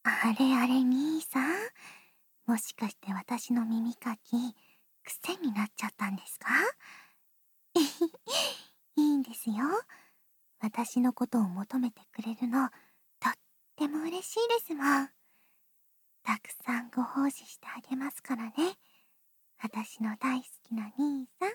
あれあれ兄さん、もしかして私の耳かき、癖になっちゃったんですか？いいんですよ。私のことを求めてくれるの、とっても嬉しいですもん。たくさんご奉仕してあげますからね。私の大好きな兄さん。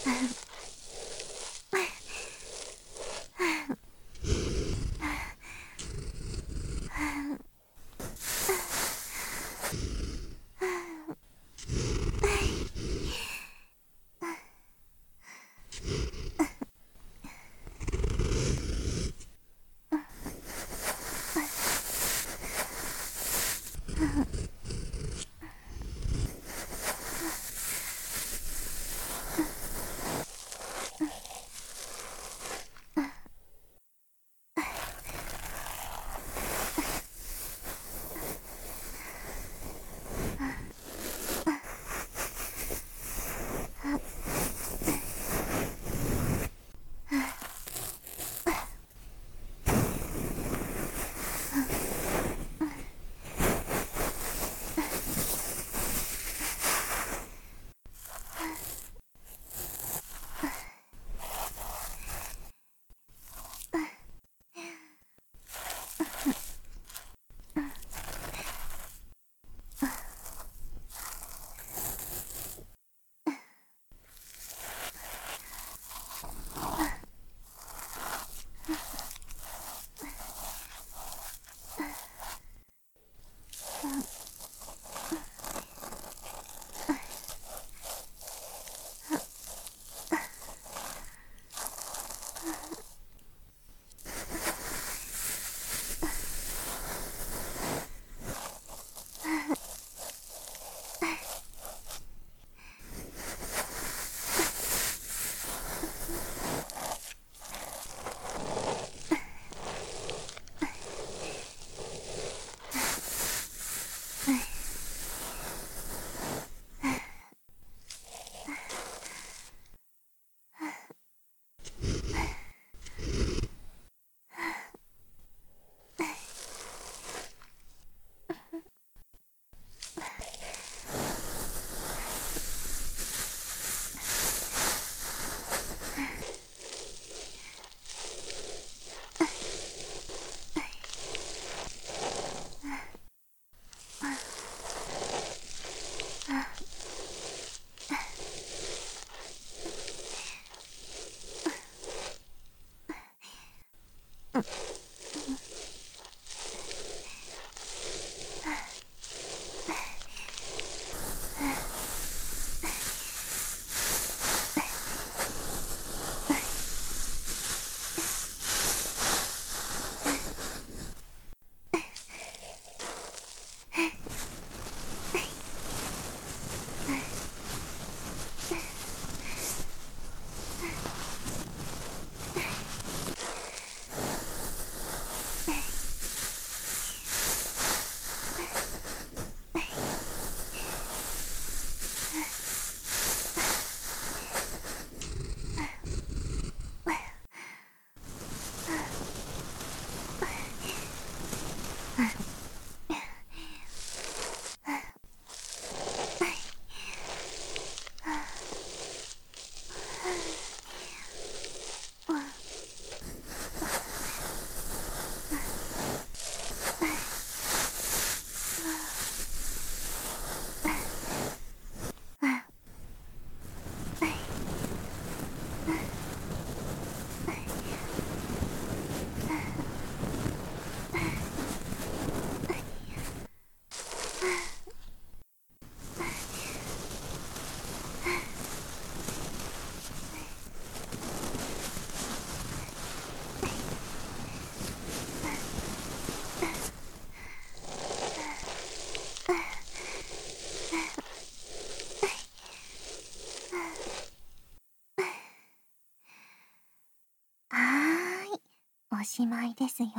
おしまいですよ。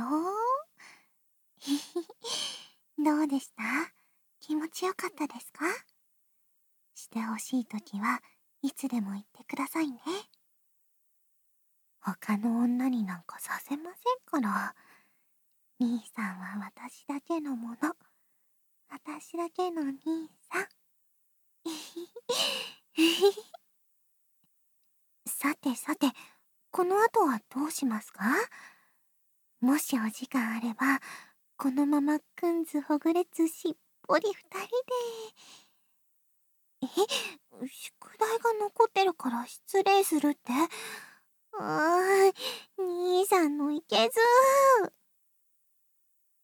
どうでした？気持ちよかったですか？してほしいときはいつでも言ってくださいね。他の女になんかさせませんから。兄さんは私だけのもの。私だけの兄さん。さてさて、この後はどうしますか？もしお時間あれば、このままくんずほぐれつしっぽり二人で。 宿題が残ってるから失礼するって？兄さんのいけず。